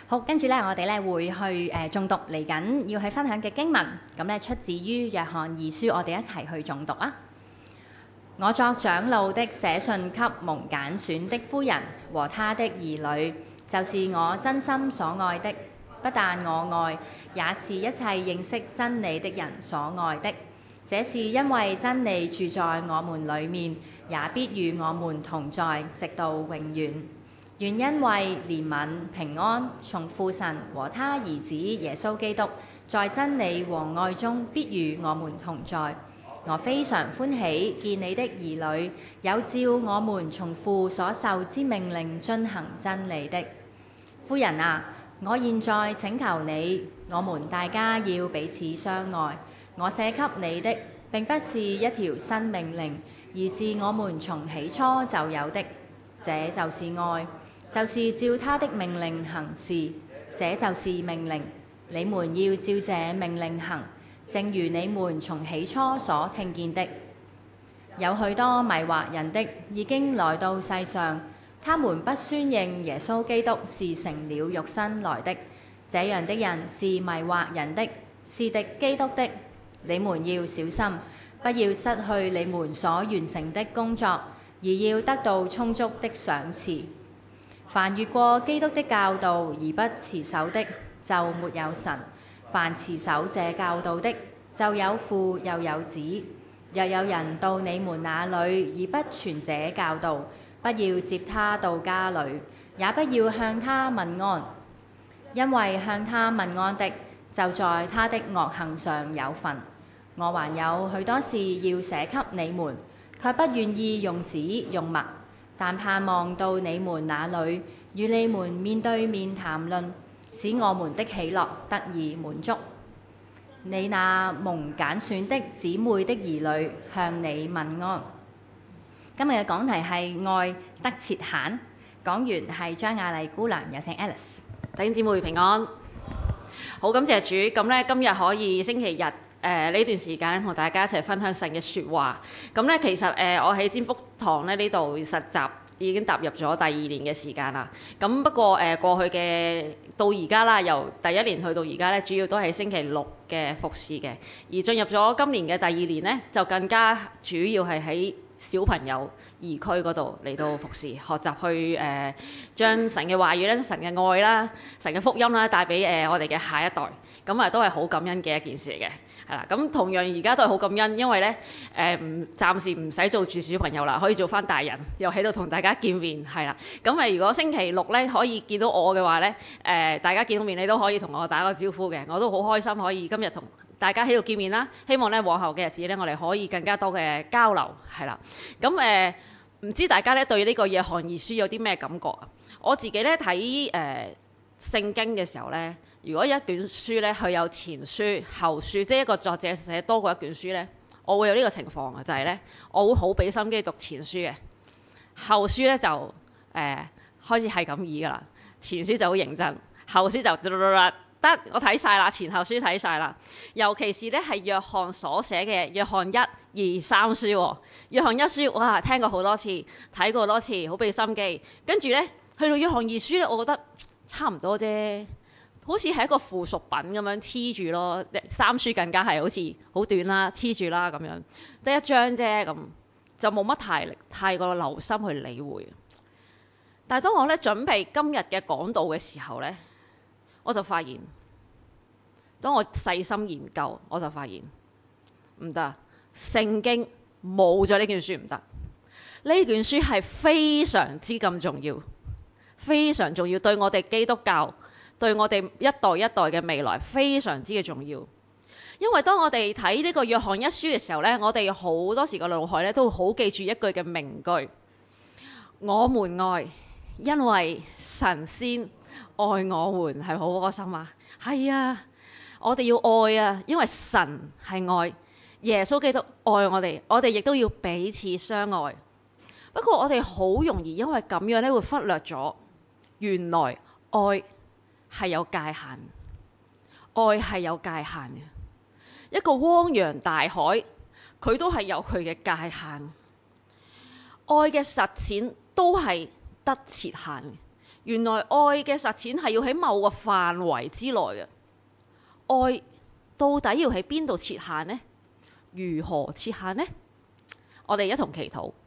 好，跟住咧，我哋咧會去誦讀嚟緊要去分享嘅經文，咁咧出自於約翰二書，我哋一齊去誦讀啊！我作長老的寫信給蒙揀選的夫人和她的兒女，就是我真心所愛的，不但我愛，也是一切認識真理的人所愛的。這是因為真理住在我們裡面，也必與我們同在，直到永遠。願因為憐憫平安從父神和他兒子耶穌基督在真理和愛中必與我們同在。我非常歡喜見你的兒女有照我們從父所受之命令遵行真理的。夫人啊，我現在請求你，我們大家要彼此相愛。我寫給你的並不是一條新命令，而是我們從起初就有的，這就是愛。就是照他的命令行事，這就是命令。你們要照這命令行，正如你們從起初所聽見的。有許多迷惑人的已經來到世上，他們不宣認耶穌基督是成了肉身來的，這樣的人是迷惑人的，是敵基督的。你們要小心，不要失去你們所完成的工作，而要得到充足的賞賜。凡越過基督的教導而不持守的，就沒有神；凡持守這教導的，就有父又有子。若有人到你們那裏而不傳這教導，不要接他到家裏，也不要向他問安，因為向他問安的，就在他的惡行上有份。我還有許多事要寫給你們，卻不願意用紙用墨，但盼望到你們那裏，與你們面對面談論，使我們的喜樂得以滿足。你那蒙揀選的姊妹的兒女向你問安。今日嘅講題係愛得切閒，講員係張亞麗姑娘，有請 Alice。 弟兄姊妹平安，好感謝主。咁咧今日可以星期日呢段時間同大家一齊分享神嘅説話。咁咧其實我喺占福堂呢度實習已經踏入咗第2年嘅時間啦。咁不過過去嘅到而家啦，由第1年去到而家咧，主要都係星期6嘅服侍嘅。而進入咗今年嘅第2年咧，就更加主要係喺小朋友兒區嗰度嚟到服侍，學習去將神嘅話語咧、神嘅愛啦、神嘅福音啦帶俾我哋嘅下一代。咁啊都係好感恩嘅一件事嚟嘅，係啦。咁同樣而家都係好感恩，因為咧暫時唔使做住小朋友啦，可以做翻大人，又喺度同大家見面，係啦。咁如果星期6咧可以見到我嘅話咧，大家見到面你都可以同我打個招呼嘅，我都好開心可以今日同大家喺度見面啦。希望咧往後嘅日子咧，我哋可以更加多嘅交流，係啦。咁唔知大家咧對呢個約翰二書有啲咩感覺啊？我自己咧睇聖經嘅時候咧，如果一卷書咧佢有前書、後書，即係一個作者寫多過一卷書咧，我會有呢個情況嘅，就係咧我會好俾心機讀前書嘅，後書咧就開始係咁意㗎啦。前書就好認真，後書就得我睇晒啦，前後書睇晒啦。尤其是咧係約翰所寫嘅約翰1、2、3書喎。約翰1書哇聽過好多次，睇過好多次，好俾心機。跟住咧去到約翰2書咧，我覺得差唔多啫，好似係一個附屬品咁樣黐住咯。3書更加係好似好短啦，黐住啦咁樣，得1章啫咁，就冇乜太過留心去理會。但係當我咧準備今日嘅講道嘅時候咧，我就發現，當我細心研究，我就發現唔得，聖經冇咗呢卷書唔得。呢卷書係非常之咁重要，非常重要，對我哋基督教，對我哋一代一代嘅未來非常之嘅重要。因為當我哋睇呢個約翰1書嘅時候呢，我哋好多時個腦海咧都好記住一句嘅名句：我們愛，因為神先愛我們。係好窩心啊！係啊，我哋要愛啊，因為神係愛，耶穌基督愛我哋亦都要彼此相愛。不過我哋好容易因為咁樣咧，會忽略咗原來愛係有界限，愛係有界限嘅。一個汪洋大海，佢都係有佢嘅界限。愛嘅實踐都係得切限嘅。 原來愛嘅實踐係要喺某個範圍之內嘅。愛到底要喺邊度設限呢？如何設限呢？我哋一同祈禱。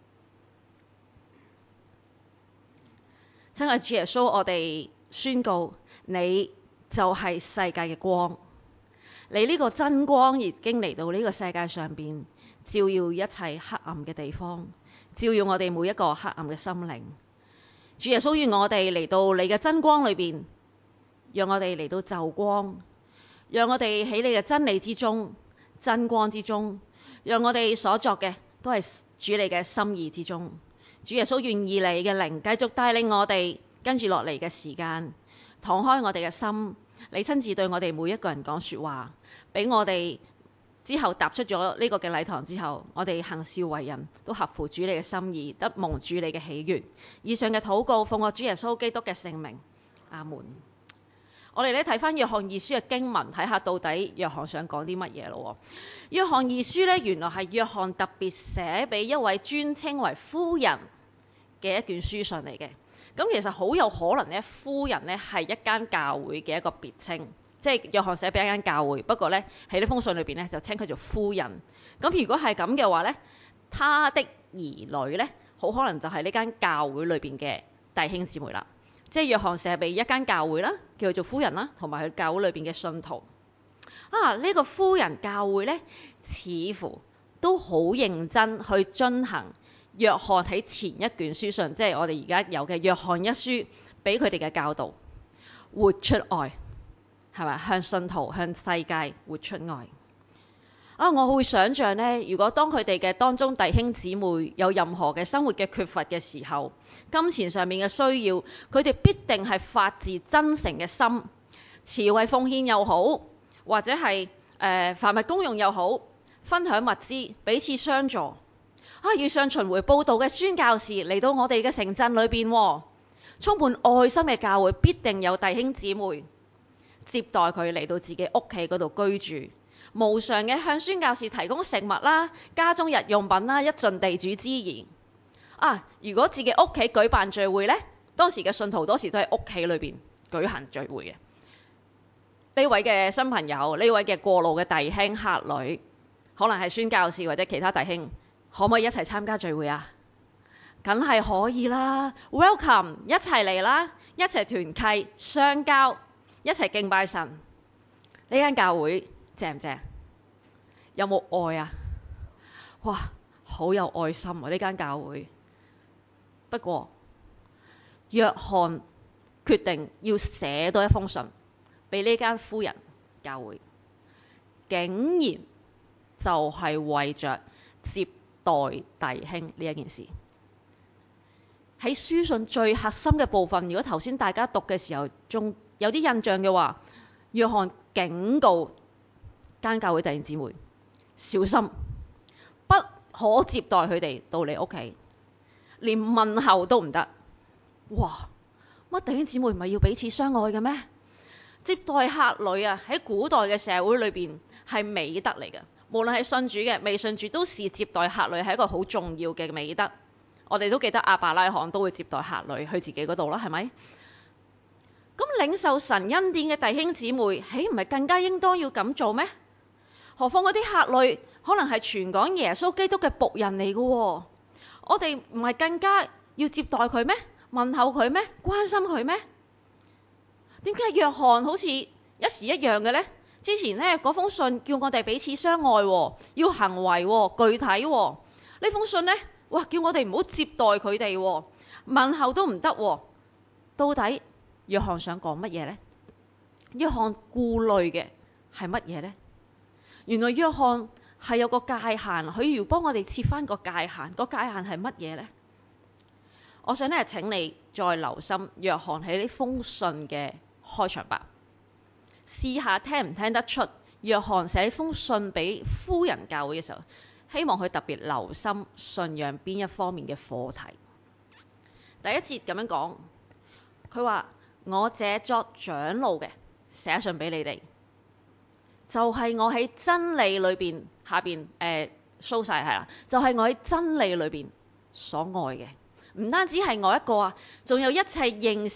親愛主耶穌，我哋宣告你就係世界嘅光，你呢個真光已經嚟到呢個世界上邊，照耀一切黑暗嘅地方，照耀我哋每一個黑暗嘅心靈。主耶穌，願我哋嚟到你嘅真光裏邊，讓我哋嚟到就光，讓我哋喺你嘅真理之中、真光之中，讓我哋所作嘅都係主你嘅心意之中。主耶穌，願意你嘅靈繼續帶領我哋跟住落嚟嘅時間，敞開我哋嘅心，你親自對我哋每一個人講說話，俾我哋之後踏出咗呢個嘅禮堂之後，我哋行事為人都合乎主你嘅心意，得蒙主你嘅喜悅。以上嘅禱告奉我主耶穌基督嘅聖名，阿門。我哋咧睇翻約翰二書嘅經文，睇下到底約翰想講啲乜嘢咯。約翰二書咧，原來係約翰特別寫俾一位尊稱為夫人嘅一卷書信嚟嘅。咁其實好有可能咧，夫人咧係一間教會嘅一個別稱，即係約翰寫俾一間教會，不過咧喺呢封信裏邊咧就稱佢做夫人。咁如果係咁嘅話咧，他的兒女咧好可能就係呢間教會裏邊嘅弟兄姊妹啦。即係約翰寫俾一間教會啦，叫佢做夫人啦，同埋佢教會裏邊嘅信徒。呢個夫人教會咧，似乎都好認真去遵行約翰喺前一卷書信，即係我哋而家有嘅約翰一書，俾佢哋嘅教導，活出愛，係咪？向信徒、向世界活出愛。我會想像呢，如果當佢哋嘅當中弟兄姊妹有任何嘅生活嘅缺乏嘅時候，金錢上面嘅需要，佢哋必定係發自真誠嘅心，慈惠奉獻又好，或者係凡物公用又好，分享物資，彼此相助。遇上巡迴報道嘅宣教士嚟到我哋嘅城鎮裏邊，充滿愛心嘅教會必定有弟兄姊妹接待佢嚟到自己屋企嗰度居住，無償嘅向宣教士提供食物啦、家中日用品啦，一盡地主之誼。如果自己屋企舉辦聚會呢，當時嘅信徒多時都喺屋企裏邊舉行聚會嘅。呢位嘅新朋友，呢位嘅過路嘅弟兄客旅，可能係宣教士或者其他弟兄，可唔可以一齊參加聚會啊？梗係可以啦 ，Welcome， 一齊嚟啦，一齊團契相交，一齊敬拜神。呢間教會正唔正？有冇愛啊？哇，好有愛心啊！呢間教會。不過，約翰決定要寫多一封信俾呢間夫人教會，竟然就係為着接待弟兄呢一件事。喺書信最核心嘅部分，如果頭先大家讀嘅時候仲有啲印象嘅話，約翰警告間教會弟兄姊妹小心，不可接待佢哋到你屋企，連問候都唔得。哇！乜弟兄姊妹唔係要彼此相愛嘅咩？接待客旅啊，喺古代嘅社會裏邊係美德嚟嘅。無論係信主嘅、未信主，都視接待客旅係一個好重要嘅美德。我哋都記得亞伯拉罕都會接待客旅去自己嗰度啦，係咪？咁領受神恩典嘅弟兄姊妹，豈唔係更加應當要咁做咩？何況嗰啲客旅可能係傳講耶穌基督嘅僕人嚟嘅喎，我哋唔係更加要接待佢咩？問候佢咩？關心佢咩？點解約翰好似一時一樣嘅呢？之前呢嗰封信叫我哋彼此相愛，要行為具體。呢封信呢，叫我哋唔好接待佢哋，問候都唔得。到底約翰想講乜嘢呢？約翰顧慮嘅係乜嘢呢？原來約翰係有個界限，佢要幫我哋設翻個界限。個界限係乜嘢呢？我想咧請你再留心約翰喺呢封信嘅開場白，試下聽唔聽得出約翰寫呢封信俾夫人教會嘅時候，希望佢特別留心信仰邊一方面嘅課題。第一節咁樣講，佢話：我這作長老嘅寫信俾你哋，就係我喺真理裏邊下邊show晒係啦，就係我喺真理裏邊所愛嘅。唔單止係我一個啊，仲有一切認識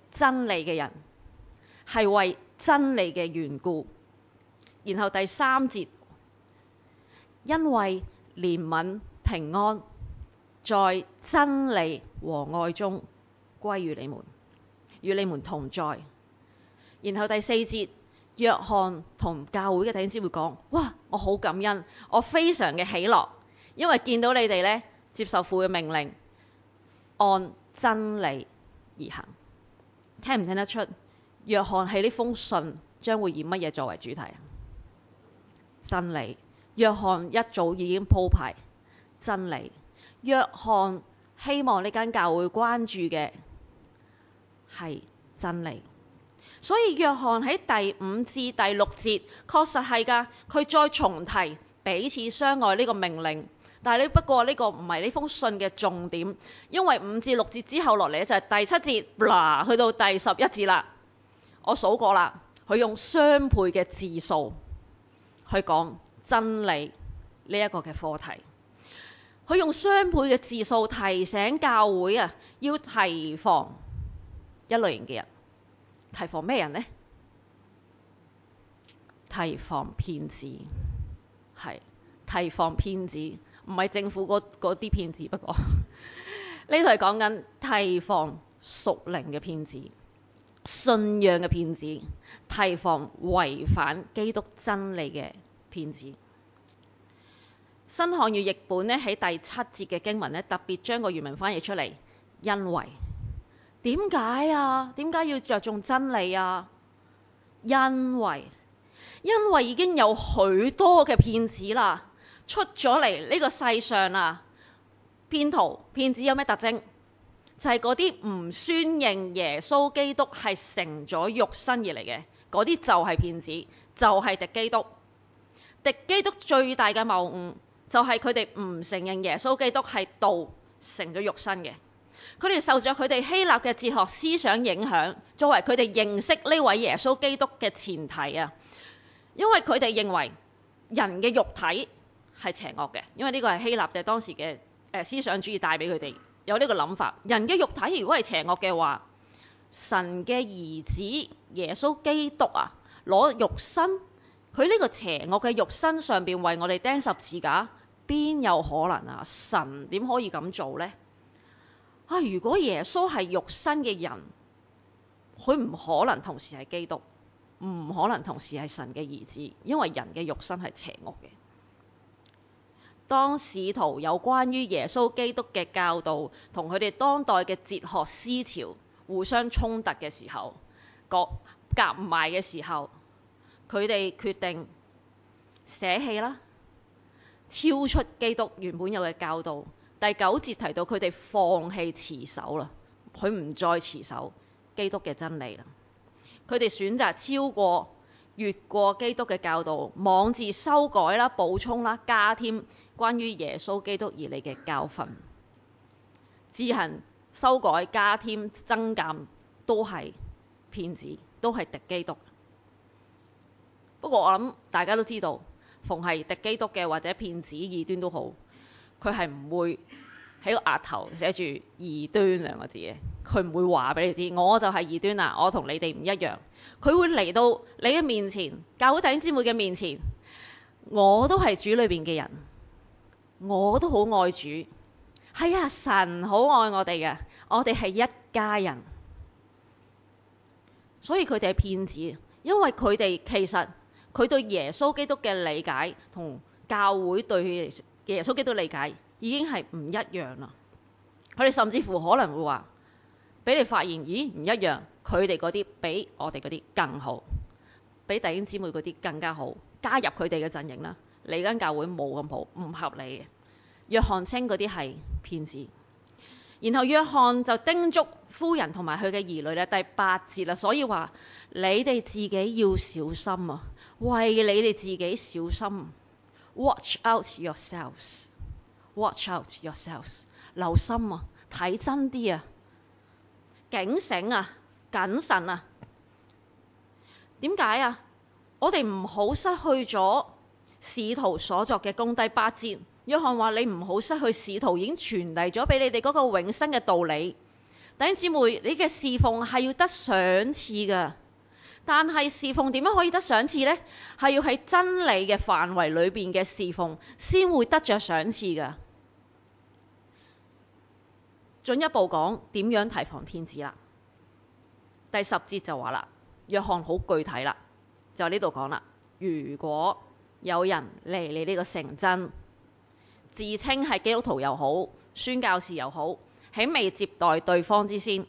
真理嘅人，係為真理嘅緣故。然後第3節，因為憐憫平安在真理和愛中歸於你們，與你們同在。然後第4節，約翰同教會嘅弟兄姊妹講：哇，我好感恩，我非常嘅喜樂，因為見到你哋呢接受父嘅命令，按真理而行。聽唔聽得出？約翰喺呢封信將會以乜嘢作為主題？真理。約翰一早已經鋪排真理。約翰希望呢間教會關注嘅係真理。所以約翰喺第5至第6節確實係㗎，佢再重提彼此相愛呢個命令。但係不過呢個唔係呢封信嘅重點，因為5至6節之後落嚟就係第7節，去到第11節啦。我數過啦，佢用雙倍嘅字數去講真理呢一個嘅課題。佢用雙倍嘅字數提醒教會啊，要提防一類型嘅人。提防咩人呢？提防騙子，係提防騙子，唔係政府嗰啲騙子。不過呢度係講緊提防屬靈嘅騙子、信仰嘅騙子，提防違反基督真理嘅騙子。新漢語譯本呢，喺第7節嘅經文呢，特別將個原文翻譯出嚟，因為。點解啊？點解要着重真理啊？因為已經有許多嘅騙子啦，出咗嚟呢個世上啦。騙子有咩特徵？就係嗰啲唔宣認耶穌基督係成咗肉身而嚟嘅，嗰啲就係騙子，就係敵基督。敵基督最大嘅謬誤就係佢哋唔承認耶穌基督係道成咗肉身嘅。佢哋受咗佢哋希臘嘅哲學思想影響，作為佢哋認識呢位耶穌基督嘅前提啊。因為佢哋認為人嘅肉體係邪惡嘅，因為呢個係希臘嘅當時嘅思想主義帶俾佢哋有呢個諗法。人嘅肉體如果係邪惡嘅話，神嘅兒子耶穌基督啊，攞肉身，佢呢個邪惡嘅肉身上邊為我哋釘十字架，邊有可能啊？神點可以咁做呢？如果耶穌係肉身嘅人，佢唔可能同時係基督，唔可能同時係神嘅兒子，因為人嘅肉身係邪惡嘅。當使徒有關於耶穌基督嘅教導同佢哋當代嘅哲學思潮互相衝突嘅時候，夾唔埋嘅時候，佢哋決定捨棄啦，超出基督原本有嘅教導。第9節提到佢哋放棄持守啦，佢唔再持守基督嘅真理啦。佢哋選擇越過基督嘅教導，妄自修改啦、補充啦、加添關於耶穌基督而嚟嘅教訓，自行修改、加添、增減，都係騙子，都係敵基督。不過我諗大家都知道，逢係敵基督嘅或者騙子、異端都好，佢係唔會喺個額頭寫住異端兩個字嘅，佢唔會話俾你知，我就係異端啦，我同你哋唔一樣。佢會嚟到你嘅面前，教會弟兄姊妹嘅面前，我都係主裏邊嘅人，我都好愛主，係啊，神好愛我哋嘅，我哋係一家人。所以佢哋係騙子，因為佢哋其實佢對耶穌基督嘅理解同教會對耶穌基督理解已經係唔一樣啦。佢哋甚至乎可能會話俾你發現，咦，唔一樣，佢哋嗰啲比我哋嗰啲更好，比弟兄姊妹嗰啲更加好，加入佢哋嘅陣營啦。你間教會冇咁好，唔合理嘅。約翰稱嗰啲係騙子。然後約翰就叮囑夫人同埋佢嘅兒女咧，第8節啦，所以話你哋自己要小心啊，為你哋自己小心。Watch out yourselves. Watch out yourselves. 留心啊，睇真啲啊，警醒啊，謹慎啊。點解啊？我哋唔好失去咗使徒所作嘅功。第8節，約翰話你唔好失去使徒已經傳遞咗俾你哋嗰個永生嘅道理。 弟兄姊妹，你嘅侍奉係要得賞賜㗎，但係侍奉點樣可以得賞賜呢？係要喺真理嘅範圍裏邊嘅侍奉先會得着賞賜㗎。進一步講點樣提防騙子啦。第10節就話啦，約翰好具體啦，就呢度講啦。如果有人嚟你呢個城鎮，自稱係基督徒又好，宣教士又好，喺未接待對方之先，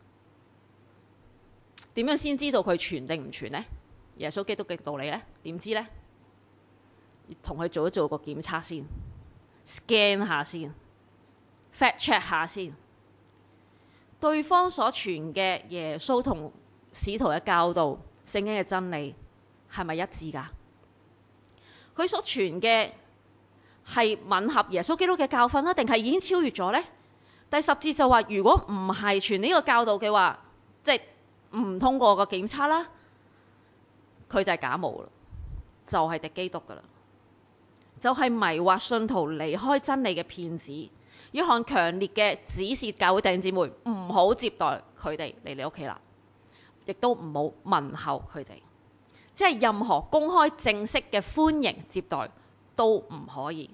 點樣先知道佢傳定唔傳呢？耶穌基督嘅道理呢？點知呢？同佢做個檢測先 ，scan 下先 ，fact check 下先，對方所傳嘅耶穌同使徒嘅教導、聖經嘅真理係咪一致㗎？佢所傳嘅係吻合耶穌基督嘅教訓啦，定係已經超越咗呢？第10節就話，如果唔係傳呢個教導嘅話，即係唔通過個檢測啦，佢就係假冒啦，就係敵基督㗎啦，就係迷惑信徒離開真理嘅騙子。約翰強烈嘅指示教會弟兄姊妹唔好接待佢哋嚟你屋企啦，亦都唔好問候佢哋，即係任何公開正式嘅歡迎接待都唔可以。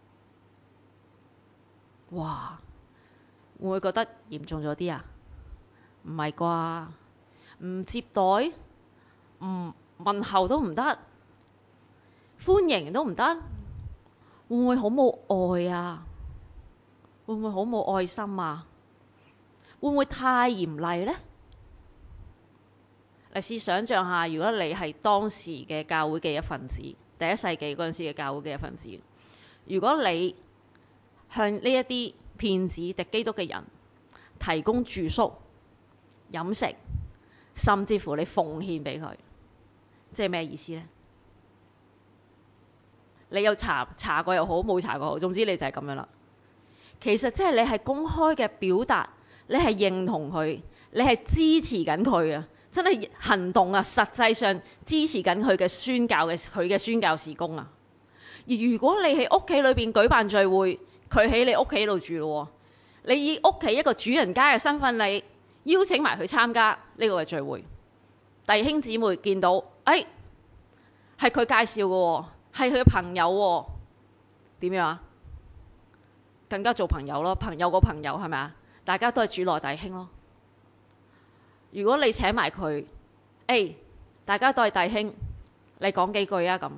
哇！會唔會覺得嚴重咗啲啊？唔係啩？唔接待，唔問候都唔得，歡迎都唔得，會唔會好冇愛啊？會唔會好冇愛心啊？會唔會太嚴厲呢？你試想像下，如果你係當時嘅教會嘅一份子，第一世紀嗰陣時嘅教會嘅一份子，如果你向呢一啲騙子敵基督嘅人提供住宿、飲食，甚至乎你奉獻俾佢，即係咩意思呢？你有查過又好，冇查過好，總之你就係咁樣啦。其實即係你係公開嘅表達，你係認同佢，你係支持緊佢啊！真係行動啊，實際上支持緊佢嘅宣教事工啊！而如果你喺屋企裏邊舉辦聚會，佢喺你屋企度住咯，你以屋企一個主人家嘅身份，你邀請埋去參加呢個嘅聚會，弟兄姊妹見到，係佢介紹嘅，係佢嘅朋友喎，點樣啊？更加做朋友咯，朋友個朋友係咪啊？大家都係主內弟兄咯。如果你請埋佢，大家都係弟兄，你講幾句啊咁，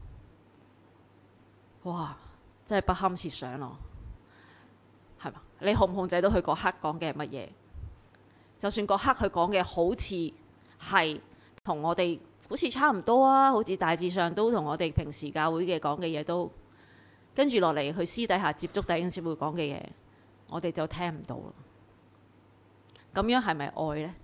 哇！真係不堪設想咯，係嘛？你控唔控制到佢嗰刻講嘅係乜嘢？就算嗰刻佢講嘅好似係同我哋好似差唔多啊，好似大致上都同我哋平時教會嘅講嘅嘢都跟住落嚟，佢私底下接觸弟兄姊妹講嘅嘢，我哋就聽唔到啦。咁樣係咪愛呢？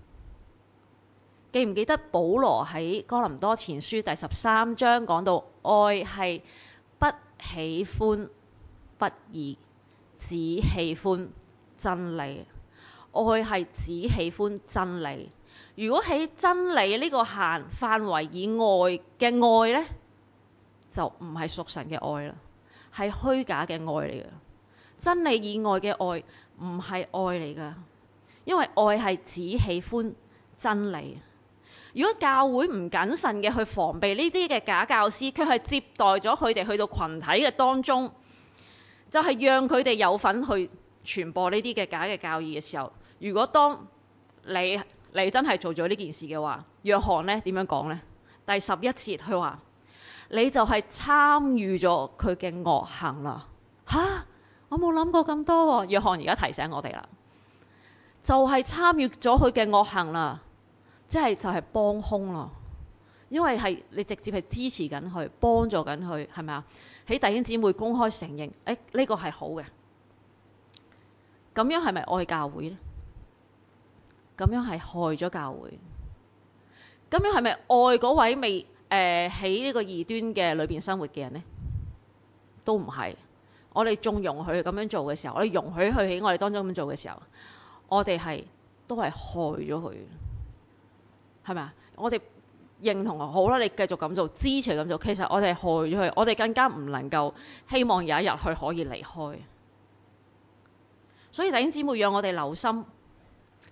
記唔記得保羅喺哥林多前書第13章講到，愛係不喜歡不義，只喜歡真理。愛係只喜歡真理。如果喺真理呢個範圍以外嘅愛呢，就唔係屬神嘅愛啦，係虛假嘅愛嚟嘅。真理以外嘅愛唔係愛嚟㗎，因為愛係只喜歡真理。如果教會唔謹慎嘅去防備呢啲嘅假教師，卻係接待咗佢哋去到群體嘅當中，就係讓佢哋有份去傳播呢啲嘅假嘅教義嘅時候，如果當你真係做咗呢件事嘅話，約翰呢點樣講呢？第11節佢話：你就係參與咗佢嘅惡行啦。嚇！我冇諗過咁多喎。約翰而家提醒我哋啦，就係參與咗佢嘅惡行啦。即係就係幫兇咯，因為係你直接係支持緊佢，幫助緊佢，係咪啊？喺弟兄姊妹公開承認，呢個係好嘅，咁樣係咪愛教會呢？咁樣係害咗教會，咁樣係咪愛嗰位未喺呢個異端嘅裏邊生活嘅人呢？都唔係。我哋縱容佢咁樣做嘅時候，我哋容許佢喺我哋當中咁樣做嘅時候，我哋都係害咗佢。係咪啊？我哋認同好啦，你繼續咁做，支持咁做，其實我哋害咗佢，我哋更加唔能夠希望有一日佢可以離開。所以弟兄姊妹，讓我哋留心，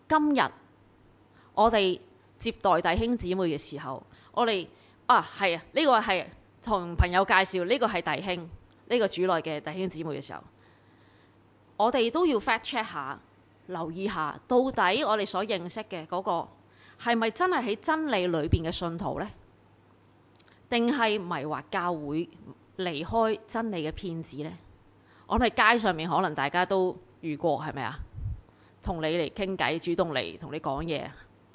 今日我哋接待弟兄姊妹嘅時候，我哋係啊，呢個係同朋友介紹，呢個係弟兄，呢個主內嘅弟兄姊妹嘅時候，我哋都要 fact check 下，留意下，到底我哋所認識嘅嗰個係咪真係喺真理裏邊嘅信徒呢？定係迷惑教會離開真理嘅騙子呢？我諗喺街上面可能大家都遇過，係咪啊？同你嚟傾偈，主動嚟同你講嘢，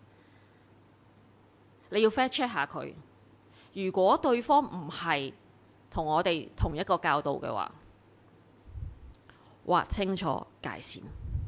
你要 fact check 下佢。如果對方唔係同我哋同一個教導嘅話，劃清楚界線。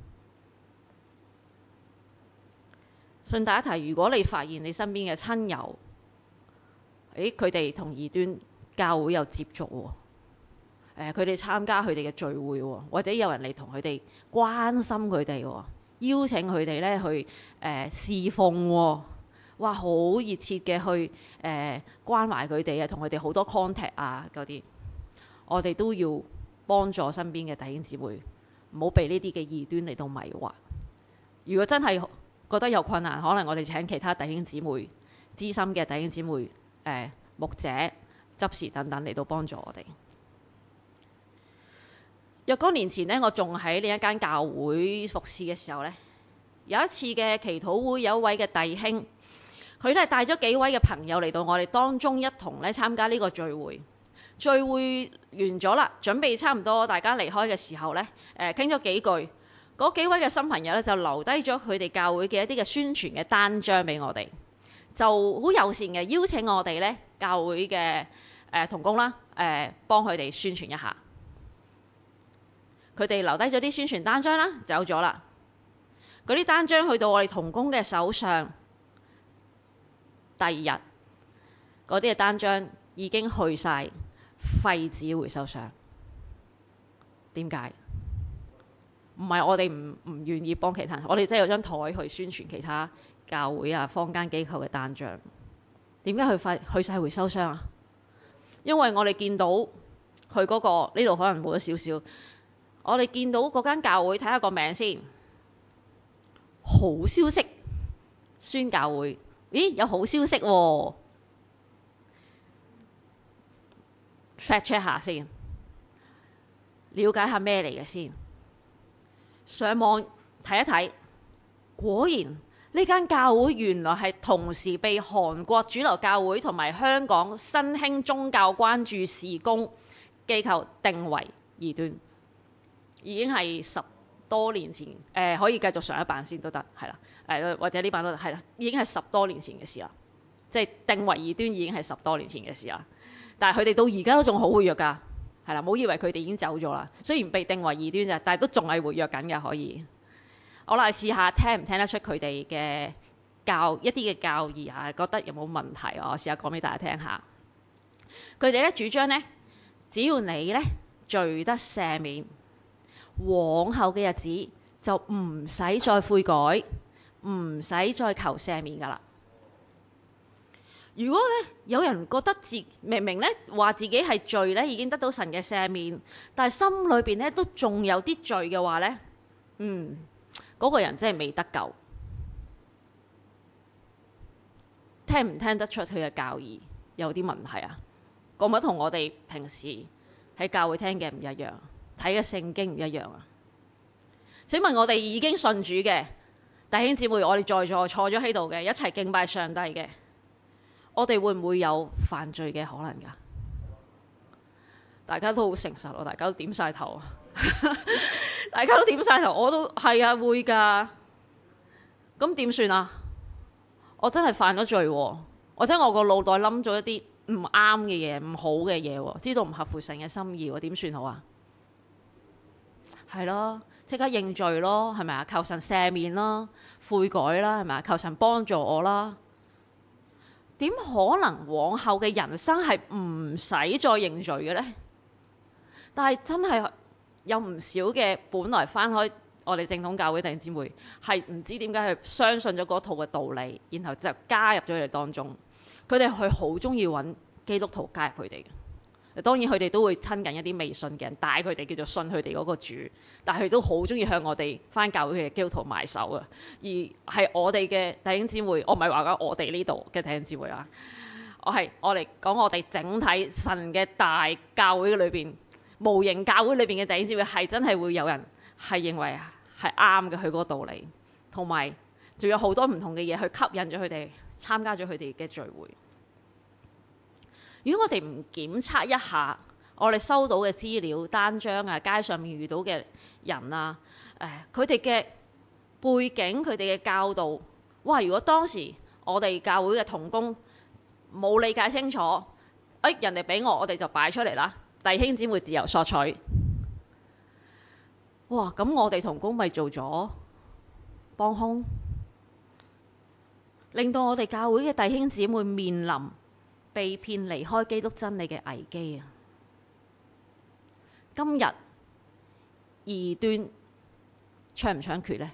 順帶一提，如果你發現你身邊嘅親友，佢哋同異端教會有接觸喎，佢哋參加佢哋嘅聚會喎，或者有人嚟同佢哋關心佢哋喎，邀請佢哋咧去侍奉喎，哇，好熱切嘅去關懷佢哋啊，同佢哋好多 contact 啊嗰啲，我哋都要幫助身邊嘅弟兄姊妹，唔好被呢啲嘅異端嚟到迷惑。如果真係覺得有困難，可能我哋請其他弟兄姊妹、資深嘅弟兄姊妹、牧者、執事等等嚟到幫助我哋。若干年前呢，我仲喺另一間教會服侍嘅時候呢，有一次嘅祈禱會，有一位嘅弟兄，佢都係帶咗幾位嘅朋友嚟到我哋當中一同咧參加呢個聚會。聚會完咗啦，準備差唔多大家離開嘅時候呢，傾咗幾句，嗰幾位嘅新朋友咧就留低咗佢哋教會嘅一啲嘅宣傳嘅單張俾我哋，就好友善嘅邀請我哋呢教會嘅同工啦，幫佢哋宣傳一下。佢哋留低咗啲宣傳單張啦，走咗啦。嗰啲單張去到我哋同工嘅手上，第二日嗰啲嘅單張已經去晒廢紙回收箱。點解？唔係我哋唔願意幫其他人，我哋真係有張台去宣傳其他教會啊、坊間機構嘅單張。點解去晒回收箱啊？因為我哋見到佢嗰個呢度可能冇咗少少，我哋見到嗰間教會，睇下個名先。好消息宣教會，咦，有好消息喎，fact check 下先，了解下咩嚟嘅先。上網睇一睇，果然呢間教會原來係同時被韓國主流教會同埋香港新興宗教關注事工機構定為異端，已經係10多年前，可以繼續上一版先都得，係啦，或者呢版都得，係啦，已經係10多年前嘅事啦，即係定為異端已經係10多年前嘅事啦。但係佢哋到而家都仲好活躍㗎，係啦，唔好以為佢哋已經走咗啦。雖然被定為異端啫，但係都仲係活躍緊㗎，可以。好啦，試下聽唔聽得出佢哋嘅一啲嘅教義啊？覺得有冇問題？我試下講俾大家聽下。佢哋咧主張咧，只要你咧罪得赦免，往後嘅日子就唔使再悔改，唔使再求赦免㗎啦。如果咧有人覺得明明咧話自己係罪咧已經得到神嘅赦免，但係心裏邊咧都仲有啲罪嘅話咧，嗰個人真係未得救。聽唔聽得出佢嘅教義有啲問題啊？覺唔覺得同我哋平時喺教會聽嘅唔一樣，睇嘅聖經唔一樣啊？請問我哋已經信主嘅弟兄姊妹，我哋在座坐咗喺度嘅，一齊敬拜上帝嘅，我哋會唔會有犯罪嘅可能㗎？大家都好誠實喎，大家都點晒頭啊！大家都點晒頭，我都係啊，會㗎。咁點算啊？我真係犯咗罪喎，或者我個腦袋諗咗一啲唔啱嘅嘢、唔好嘅嘢喎，知道唔合乎神嘅心意喎，點算好啊？係咯，即刻認罪咯，係咪啊？求神赦免啦，悔改啦，係咪啊？求神幫助我啦。點可能往後嘅人生係唔使再認罪嘅呢？但係真係有唔少嘅本來返開我哋正統教會弟兄姊妹，係唔知點解佢相信咗嗰套嘅道理，然後就加入咗佢哋當中。佢哋係好中意揾基督徒加入佢哋嘅。 當然佢哋都會親近一啲未信嘅人，帶佢哋叫做信佢哋嗰個主，但係佢都好中意向我哋返教會嘅基督徒埋手啊。而係我哋嘅弟兄姊妹，我唔係話緊我哋呢度嘅弟兄姊妹啊，我嚟講我哋整體神嘅大教會裏邊，無形教會裏邊嘅弟兄姊妹係真係會有人係認為係啱嘅佢嗰個道理，同埋仲有好多唔同嘅嘢去吸引咗佢哋參加咗佢哋嘅聚會。如果我哋唔檢測一下我哋收到嘅資料單張啊，街上面遇到嘅人啊，佢哋嘅背景、佢哋嘅教導，哇！如果當時我哋教會嘅同工冇理解清楚，人哋俾我哋就擺出嚟啦，弟兄姊妹自由索取，哇！咁我哋同工咪做咗幫兇，令到我哋教會嘅弟兄姊妹面臨被騙離開基督真理嘅危機啊！今日異端猖唔猖獗呢？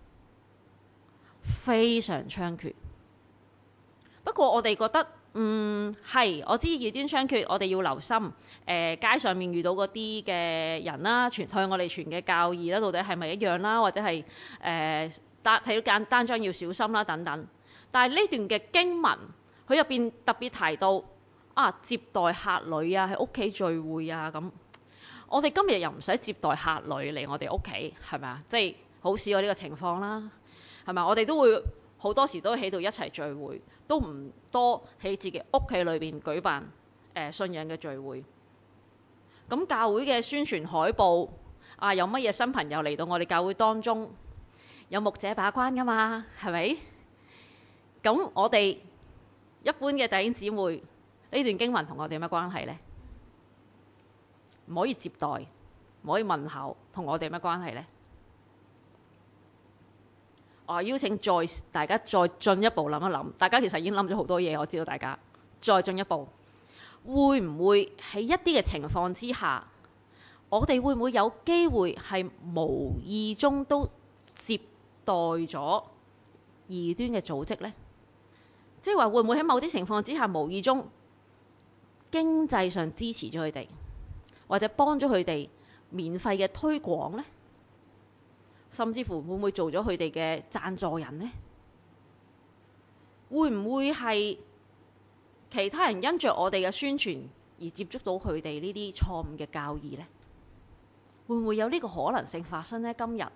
非常猖獗。不過我哋覺得，係我知異端猖獗，我哋要留心。街上面遇到嗰啲嘅人啦，向我哋傳嘅教義啦，到底係咪一樣啦？或者係睇到單張要小心啦，等等。但係呢段嘅經文，佢入邊特別提到接待客旅啊，喺屋企聚會啊咁。我哋今日又唔使接待客旅嚟我哋屋企，係咪啊？即係好少有呢個情況啦，係咪？我哋都會好多時都喺度一齊聚會，都唔多喺自己屋企裏邊舉辦信仰嘅聚會。咁教會嘅宣傳海報有乜嘢新朋友嚟到我哋教會當中，有牧者把關㗎嘛，係咪？咁我哋一般嘅弟兄姊妹，呢段經文同我哋有乜關係呢？唔可以接待，唔可以問候，同我哋有乜關係呢？我邀請大家再進一步諗一諗，大家其實已經諗咗好多嘢，我知道大家再進一步，會唔會喺一啲嘅情況之下，我哋會唔會有機會係無意中都接待咗異端嘅組織呢？即係話會唔會喺某啲情況之下，無意中經濟上支持咗佢哋，或者幫咗佢哋免費嘅推廣呢？甚至乎會唔會做咗佢哋嘅贊助人呢？會唔會係其他人因着我哋嘅宣傳而接觸到佢哋呢啲錯誤嘅教義呢？會唔會有呢個可能性發生呢？今日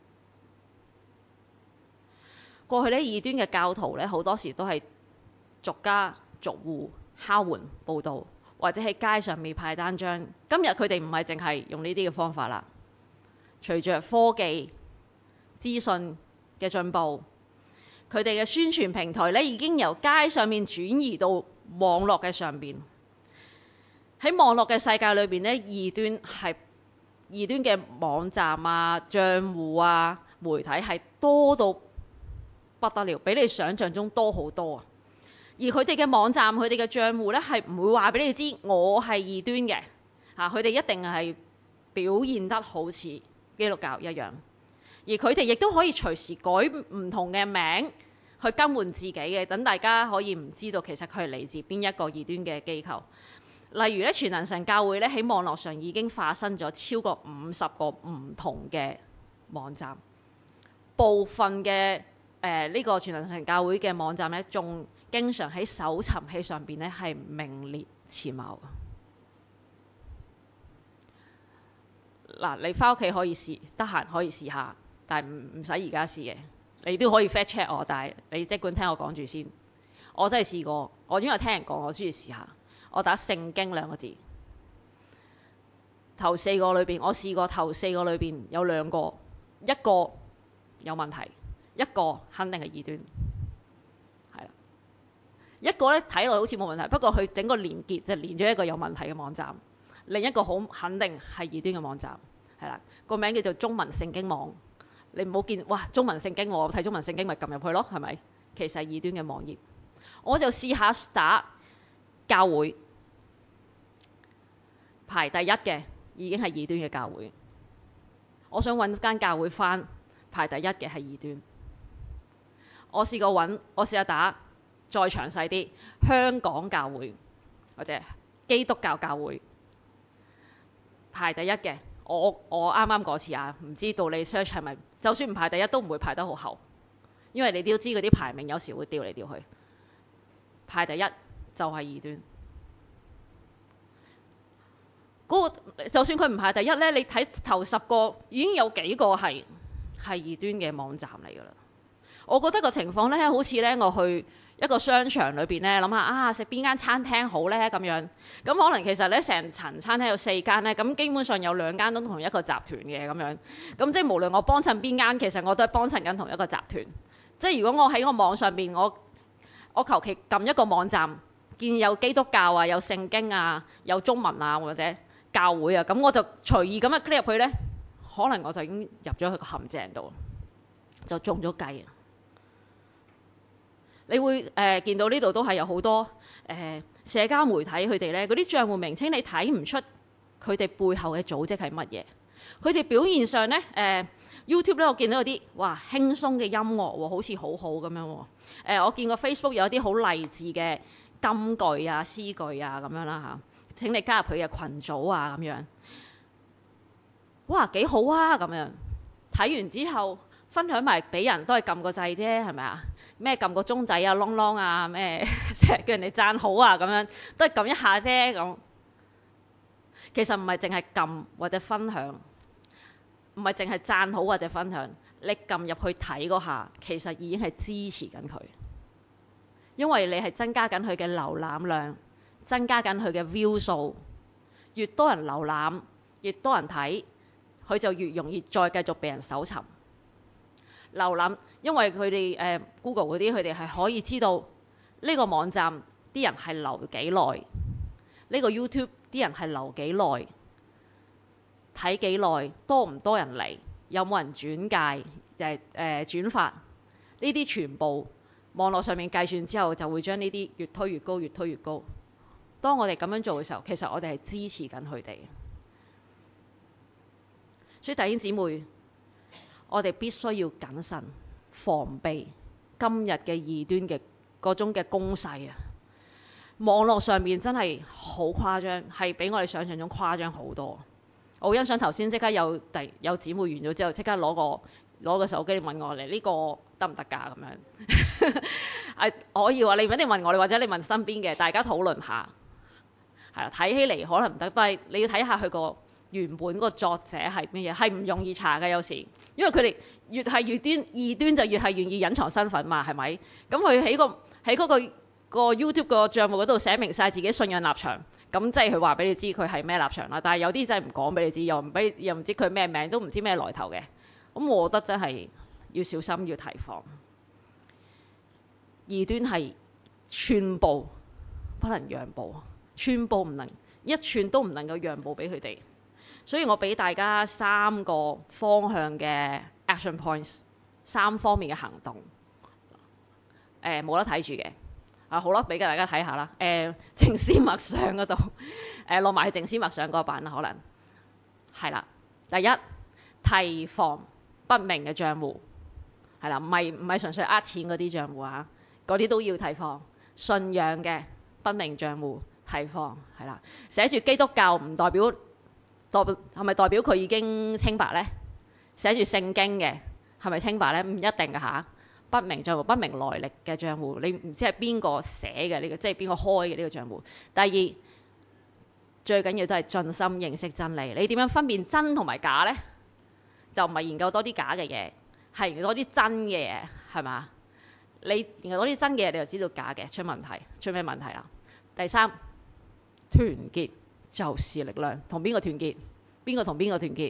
過去呢，異端嘅教徒呢，好多時都係逐家逐戶敲門報道，或者喺街上面派單張。今日佢哋唔係淨係用呢啲嘅方法啦。隨着科技資訊嘅進步，佢哋嘅宣傳平台呢已經由街上面轉移到網絡嘅上邊。喺網絡嘅世界裏邊呢，異端嘅網站啊、賬戶啊、媒體係多到不得了，比你想象中多好多啊！而佢哋嘅網站、佢哋嘅賬戶呢，係唔會話俾你知我係異端嘅嚇，佢哋一定係表現得好似基督教一樣，而佢哋亦都可以隨時改唔同嘅名去更換自己嘅，等大家可以唔知道其實佢係嚟自邊一個異端嘅機構。例如咧，全能神教會咧喺網絡上已經化身咗超過50個唔同嘅網站，部分嘅呢個全能神教會嘅網站咧，仲經常喺搜尋器上邊咧係名列前茅。嗱，你翻屋企可以試，得閒可以試下，但係唔使而家試嘅。你都可以 fact check 我，但係你即管聽我講住先。我真係試過，我因為聽人講，我中意試下。我打聖經2個字，頭4個裏邊，我試過頭4個裏邊有2個，一個有問題，一個肯定係異端，係啦。一個咧睇落好似冇問題，不過佢整個連結就連咗一個有問題嘅網站，另一個好肯定係異端嘅網站，係啦。個名叫做中文聖經網。你唔好見哇中文聖經，我睇中文聖經咪撳入去咯，係咪？其實係異端嘅網頁。我就試下打教會。排第一嘅已經係異端嘅教會，我想揾間教會返排第一嘅係異端。我試過揾，我試下打再詳細啲香港教會或者基督教教會， 排第一嘅，我啱啱嗰次啊，唔知道你 search 係咪，就算唔排第一都唔會排得好後，因為你都知嗰啲排名有時會調嚟調去。排第一就係異端。就算佢唔排第一呢，你睇頭10個已經有幾個係異端嘅網站嚟㗎啦。我覺得個情況呢，好似呢，我去一個商場裏邊呢，諗下啊，食邊間餐廳好呢咁樣。咁可能其實呢，成層餐廳有4間呢，咁基本上有2間都同一個集團嘅咁樣。咁即係無論我幫襯邊間，其實我都係幫襯緊同一個集團。即係如果我喺個網上邊，我求其撳一個網站，見有基督教啊、有聖經啊、有中文啊或者教會啊，咁我就隨意咁樣 click 入去呢，可能我就已經入咗去個陷阱度，就中咗計。你會見到呢度都係有好多社交媒體佢哋呢嗰啲帳戶名稱，你睇唔出佢哋背後嘅組織係乜嘢。佢哋表現上呢YouTube 呢，我見到有啲哇輕鬆嘅音樂喎，好似好好咁樣喎。我見過 Facebook 有啲好勵志嘅金句啊、詩句啊咁樣啦嚇。請你加入佢嘅群組啊咁樣，哇幾好啊咁樣。睇完之後分享埋俾人都係撳個掣啫，係咪啊？咩撳個鐘仔啊、啷啷啊、咩成日叫人哋讚好啊咁樣，都係撳一下啫咁。其實唔係淨係撳或者分享，唔係淨係讚好或者分享，你撳入去睇嗰下，其實已經係支持緊佢，因為你係增加緊佢嘅瀏覽量。增加緊佢嘅 view 數，越多人瀏覽，越多人睇，佢就越容易再繼續被人搜尋。瀏覽，因為佢哋Google 嗰啲，佢哋係可以知道呢個網站啲人係留幾耐，呢個 YouTube 啲人係留幾耐，睇幾耐，多唔多人嚟，有冇人轉介，轉發，呢啲全部網絡上面計算之後，就會將呢啲越推越高，越推越高。當我哋咁樣做嘅時候，其實我哋係支持緊佢哋。所以弟兄姊妹，我哋必須要謹慎防備今日嘅異端嘅嗰種嘅攻勢啊！網絡上面真係好誇張，係比我哋想象中誇張好多。我好欣賞頭先即刻有姊妹完咗之後，即刻攞個手機嚟問我哋呢個得唔得㗎咁樣？可以話你唔一定問我哋，或者你問身邊嘅，大家討論下。係啦，睇起嚟可能唔得，但係你要睇下佢個原本個作者係咩嘢，係唔容易查嘅有時，因為佢哋越係異端就越係願意隱藏身份嘛，係咪？咁佢喺嗰個 YouTube 個帳戶嗰度寫明晒自己信仰立場，咁即係佢話俾你知佢係咩立場啦。但係有啲真係唔講俾你知，又唔知佢咩名，都唔知咩來頭嘅。咁我覺得真係要小心，要提防。異端係寸步不能讓步。寸步唔能，一寸都唔能夠讓步俾佢哋，所以我俾大家3個方向嘅 action points， 3方面嘅行動。冇得睇住嘅，好啦，俾大家睇下啦。靜思默想嗰度，落埋去靜思默想嗰版啦，可能係啦。第一，提防不明嘅帳戶，係啦，唔係純粹呃錢嗰啲帳戶啊，嗰啲都要提防。信仰嘅不明帳戶。提防係啦，寫住基督教唔代表係咪代表佢已經清白呢？寫住聖經嘅係咪清白呢？唔一定㗎嚇。不明帳戶、不明來歷嘅帳戶，你唔知係邊個寫嘅呢個，即係邊個開嘅呢個帳戶。第二，最緊要都係盡心認識真理。你點樣分辨真同埋假呢？就唔係研究多啲假嘅嘢，係研究多啲真嘅嘢，係嘛？你研究多啲真嘅嘢，你就知道假嘅出咩問題啦。第三，團結就是力量。同邊個團結？邊個同邊個團結？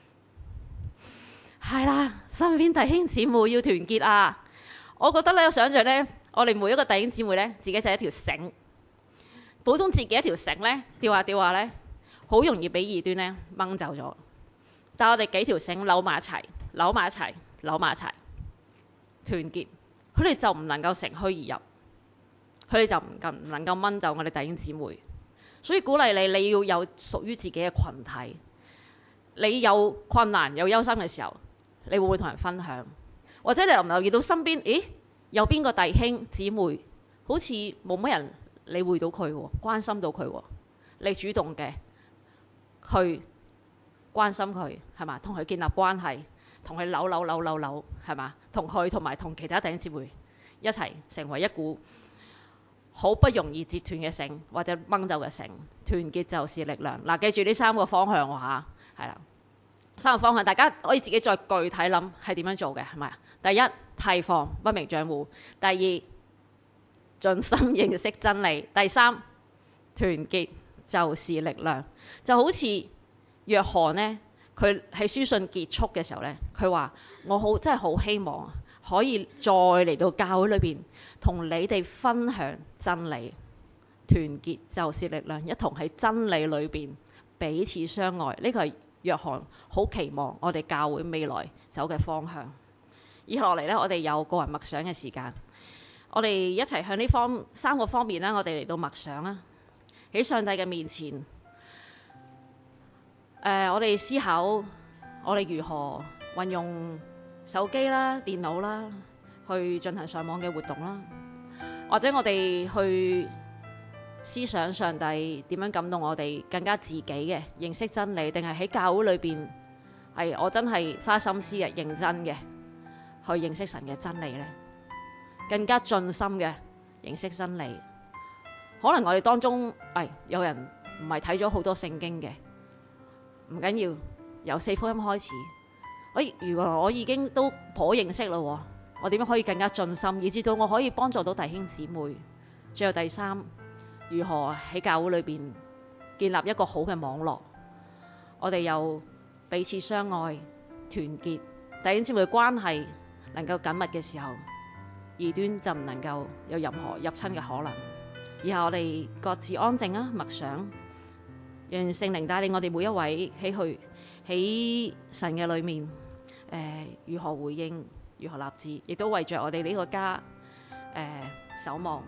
係啦，身邊弟兄姊妹要團結啊！我覺得咧，我想像咧，我哋每一個弟兄姊妹咧，自己就係一條繩，普通自己一條繩咧，吊下吊下咧，好容易俾異端咧掹走咗。但係我哋幾條繩扭埋一齊，扭埋一齊，扭埋一齊，團結，佢哋就唔能夠乘虛而入，佢哋就唔能夠掹走我哋弟兄姊妹。所以鼓勵你要有屬於自己嘅群體。你有困難有憂心嘅時候，你會唔會同人分享？或者你留唔留意到身邊，咦，有邊個弟兄姊妹好似冇乜人理會到佢喎，關心到佢喎，你主動嘅去關心佢，係嘛？同佢建立關係，同佢扭，係嘛？同佢同埋同其他弟兄姊妹一齊成為一股好不容易截斷嘅繩或者掹走嘅繩，團結就是力量。嗱，記住呢3個方向喎嚇，係啦，3個方向，大家可以自己再具體諗係點樣做嘅，係咪？第一，提防不明帳戶；第二，盡心認識真理；第三，團結就是力量。就好似約翰呢，佢喺書信結束嘅時候呢，佢話：我真係好希望可以再嚟到教會裏邊，同你哋分享真理。團結就是力量，一同喺真理裏邊彼此相愛。呢個係約翰好期望我哋教會未來走嘅方向。以下落嚟呢，我哋有個人默想嘅時間，我哋一齊向呢3個方面呢，我哋嚟到默想啦。喺上帝嘅面前，我哋思考我哋如何運用手機啦、電腦啦，去進行上網嘅活動啦，或者我哋去思想上帝點樣感動我哋更加自己嘅認識真理，定係喺教會裏邊係我真係花心思嘅認真嘅去認識神嘅真理呢？更加盡心嘅認識真理。可能我哋當中有人唔係睇咗好多聖經嘅，唔緊要，由4福音開始。如果我已經都頗認識啦，我點樣可以更加盡心，以至到我可以幫助到弟兄姊妹？最後第三，如何喺教會裏邊建立一個好嘅網絡？我哋又彼此相愛、團結，弟兄姊妹嘅關係能夠緊密嘅時候，異端就唔能夠有任何入侵嘅可能。以後我哋各自安靜啊，默想，讓聖靈帶領我哋每一位喺神嘅裏面，如何回應，如何立志，亦都為着我哋呢個家守望。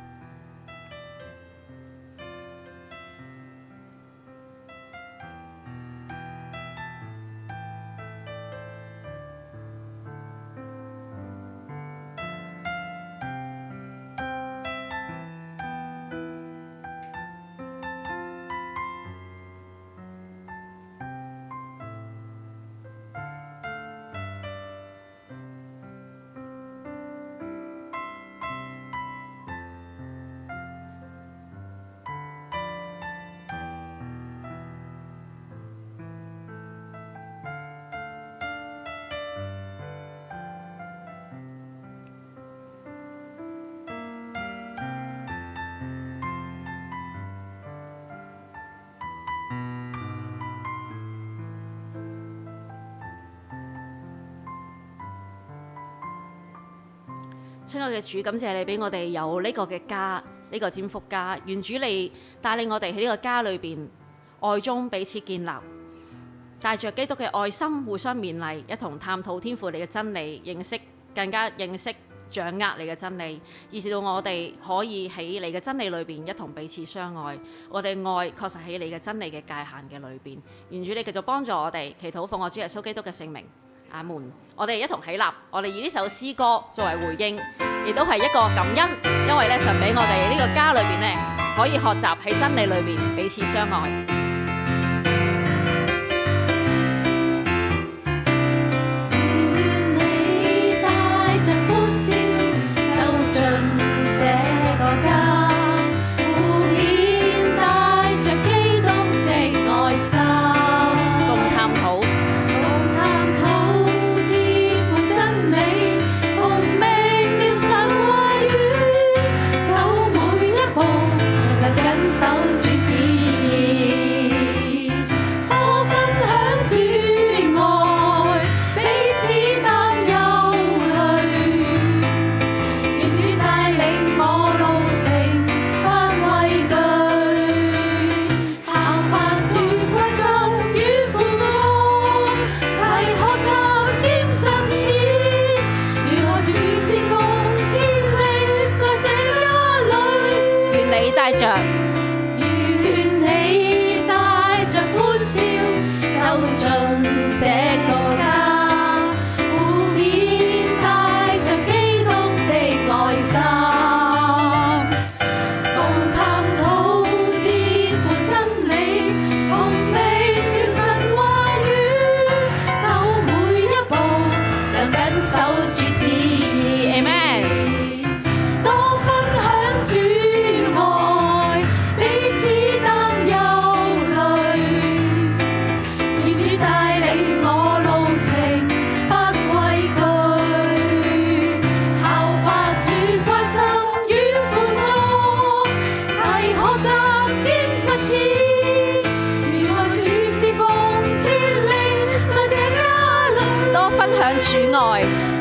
親愛嘅主，感謝你俾我哋有呢個嘅家，呢個占福家。願主你帶領我哋喺呢個家裏邊，愛中彼此建立，帶着基督嘅愛心互相勉勵，一同探討天父你嘅真理，更加認識掌握你嘅真理，以至到我哋可以喺你嘅真理裏邊一同彼此相愛。我哋愛確實喺你嘅真理嘅界限嘅裏邊。願主你繼續幫助我哋，祈禱奉我主耶穌基督嘅聖名。阿門。我哋一同起立，我哋以呢首詩歌作為回應，亦都係一個感恩，因為咧神俾我哋呢個家裏邊咧，可以學習喺真理裏邊彼此相愛。 主愛。